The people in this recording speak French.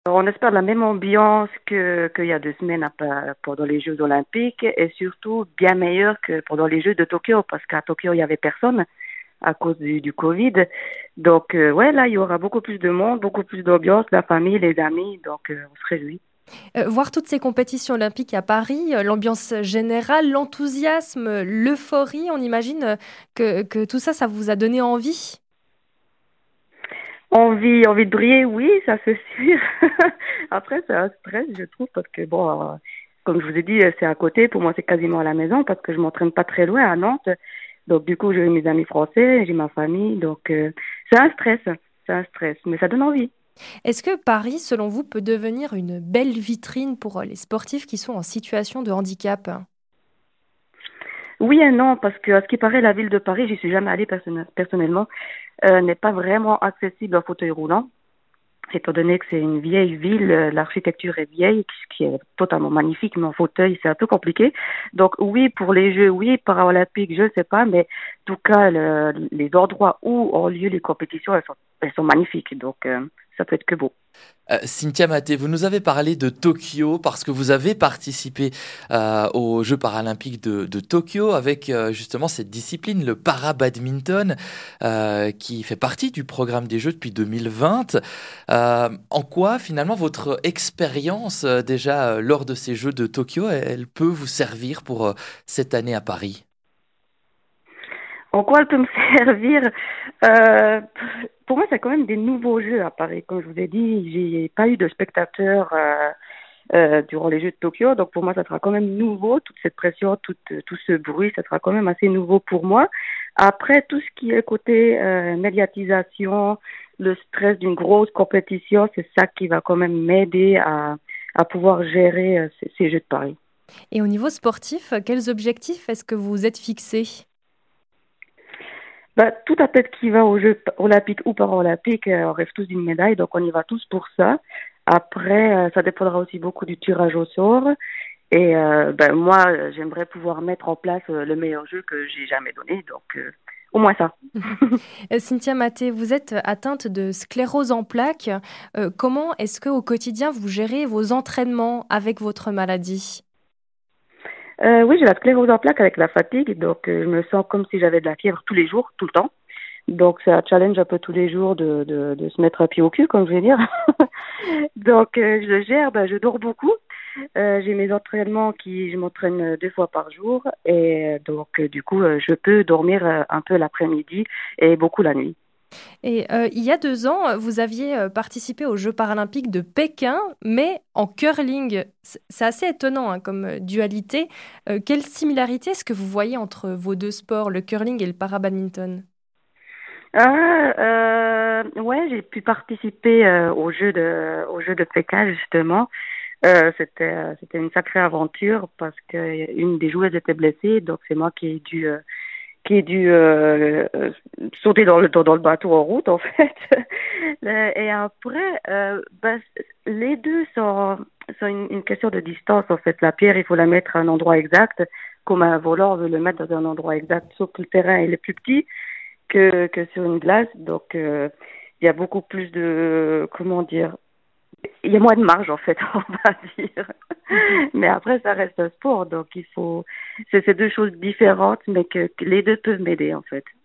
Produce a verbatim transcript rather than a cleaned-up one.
On espère la même ambiance que qu'il y a deux semaines à Pa- pendant les Jeux Olympiques et surtout bien meilleure que pendant les Jeux de Tokyo parce qu'à Tokyo il y avait personne à cause du, du Covid. Donc euh, ouais là il y aura beaucoup plus de monde, beaucoup plus d'ambiance, la famille, les amis, donc euh, on se réjouit. Euh, voir toutes ces compétitions olympiques à Paris, euh, l'ambiance générale, l'enthousiasme, euh, l'euphorie, on imagine euh, que, que tout ça, ça vous a donné envie. Envie, envie de briller, oui, ça c'est sûr. Après, c'est un stress, je trouve, parce que bon, euh, comme je vous ai dit, euh, c'est à côté. Pour moi, c'est quasiment à la maison parce que je m'entraîne pas très loin à Nantes. Donc, du coup, j'ai mes amis français, j'ai ma famille. Donc, euh, c'est un stress, c'est un stress, mais ça donne envie. Est-ce que Paris, selon vous, peut devenir une belle vitrine pour euh, les sportifs qui sont en situation de handicap? Oui et non, parce que à ce qui paraît, la ville de Paris, j'y suis jamais allée personnel- personnellement, euh, n'est pas vraiment accessible en fauteuil roulant. Étant donné que c'est une vieille ville, euh, l'architecture est vieille, ce qui est totalement magnifique, mais en fauteuil, c'est un peu compliqué. Donc oui, pour les Jeux, oui, paralympiques, je sais pas, mais en tout cas, le- les endroits où ont lieu les compétitions, elles sont, elles sont magnifiques. Donc euh, ça peut être que beau. Euh, Cynthia Maté, vous nous avez parlé de Tokyo parce que vous avez participé euh, aux Jeux paralympiques de, de Tokyo avec euh, justement cette discipline, le para-badminton, euh, qui fait partie du programme des Jeux depuis deux mille vingt. Euh, en quoi finalement votre expérience euh, déjà euh, lors de ces Jeux de Tokyo, elle, elle peut vous servir pour euh, cette année à Paris? En quoi elle peut me servir? euh, Pour moi, c'est quand même des nouveaux Jeux à Paris. Comme je vous ai dit, j'ai pas eu de spectateurs. euh, euh, durant les Jeux de Tokyo. Donc pour moi, ça sera quand même nouveau, toute cette pression, tout, tout ce bruit, ça sera quand même assez nouveau pour moi. Après, tout ce qui est côté euh, médiatisation, le stress d'une grosse compétition, c'est ça qui va quand même m'aider à, à pouvoir gérer euh, ces, ces Jeux de Paris. Et au niveau sportif, quels objectifs est-ce que vous vous êtes fixés? Bah, tout athlète qui va aux Jeux olympiques ou paralympiques, euh, on rêve tous d'une médaille, donc on y va tous pour ça. Après, euh, ça dépendra aussi beaucoup du tirage au sort. Et euh, ben moi, euh, j'aimerais pouvoir mettre en place euh, le meilleur jeu que j'ai jamais donné, donc euh, au moins ça. Euh, Cynthia Maté, vous êtes atteinte de sclérose en plaques. Euh, comment est-ce que au quotidien vous gérez vos entraînements avec votre maladie? Euh, oui, j'ai la sclérose en plaques avec la fatigue, donc euh, je me sens comme si j'avais de la fièvre tous les jours, tout le temps. Donc c'est un challenge un peu tous les jours de, de, de se mettre un pied au cul, comme je vais dire. Donc euh, je gère, ben, je dors beaucoup. Euh, j'ai mes entraînements qui, je m'entraîne euh, deux fois par jour et euh, donc euh, du coup euh, je peux dormir euh, un peu l'après-midi et beaucoup la nuit. Et euh, il y a deux ans, vous aviez euh, participé aux Jeux paralympiques de Pékin, mais en curling. C'est c'est assez étonnant hein, comme euh, dualité. Euh, quelle similarité est-ce que vous voyez entre vos deux sports, le curling et le para-badminton? Ah, euh, ouais, j'ai pu participer euh, au jeu de au jeu de Pékin justement. Euh, c'était euh, c'était une sacrée aventure parce que une des joueuses était blessée, donc c'est moi qui ai dû euh, qui ai dû euh, euh, sauter dans le dans, dans le bateau en route en fait. Le- Et après, euh, ben, les deux sont sont une, une question de distance en fait. La pierre, il faut la mettre à un endroit exact, comme un volant veut le mettre dans un endroit exact, sauf que le terrain il est plus petit que, que sur une glace. Donc, euh, il y a beaucoup plus de, comment dire, il y a moins de marge, en fait, on va dire. Mais après, ça reste un sport. Donc, il faut, c'est ces deux choses différentes, mais que, que les deux peuvent m'aider, en fait.